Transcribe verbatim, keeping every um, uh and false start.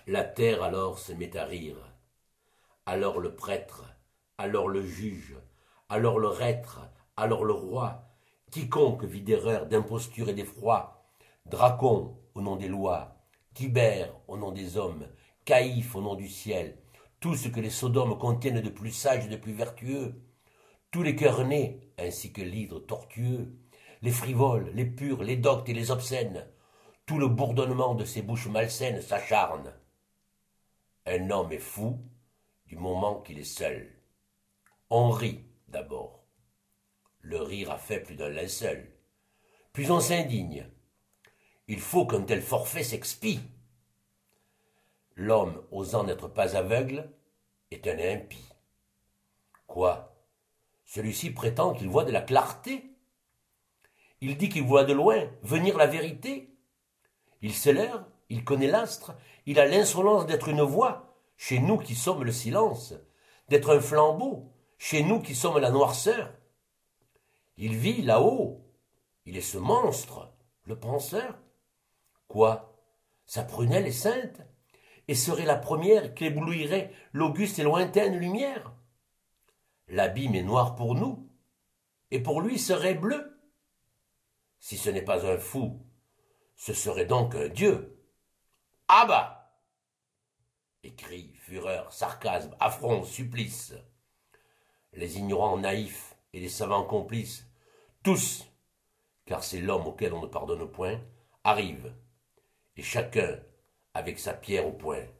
La terre alors se met à rire. Alors le prêtre, alors le juge, alors le reître, alors le roi, quiconque vit d'erreur, d'imposture et d'effroi, Dracon au nom des lois, Tibère au nom des hommes, Caïphe au nom du ciel, tout ce que les Sodomes contiennent de plus sage et de plus vertueux, tous les cœurs nés, ainsi que l'hydre tortueux, les frivoles, les purs, les doctes et les obscènes, tout le bourdonnement de ces bouches malsaines s'acharne. Un homme est fou du moment qu'il est seul. On rit d'abord. Le rire a fait plus d'un linceul. Puis on s'indigne. Il faut qu'un tel forfait s'expie. L'homme, osant n'être pas aveugle, est un impie. Quoi? Celui-ci prétend qu'il voit de la clarté. Il dit qu'il voit de loin venir la vérité. Il sait l'heure, il connaît l'astre, il a l'insolence d'être une voix, chez nous qui sommes le silence, d'être un flambeau, chez nous qui sommes la noirceur. Il vit là-haut, il est ce monstre, le penseur. Quoi? Sa prunelle est sainte, et serait la première qui éblouirait l'auguste et lointaine lumière. L'abîme est noir pour nous, et pour lui serait bleu. Si ce n'est pas un fou, ce serait donc un dieu. Ah bah! Et cris, fureur, sarcasme, affront, supplice. Les ignorants naïfs et les savants complices, tous, car c'est l'homme auquel on ne pardonne point, arrivent, et chacun avec sa pierre au poing.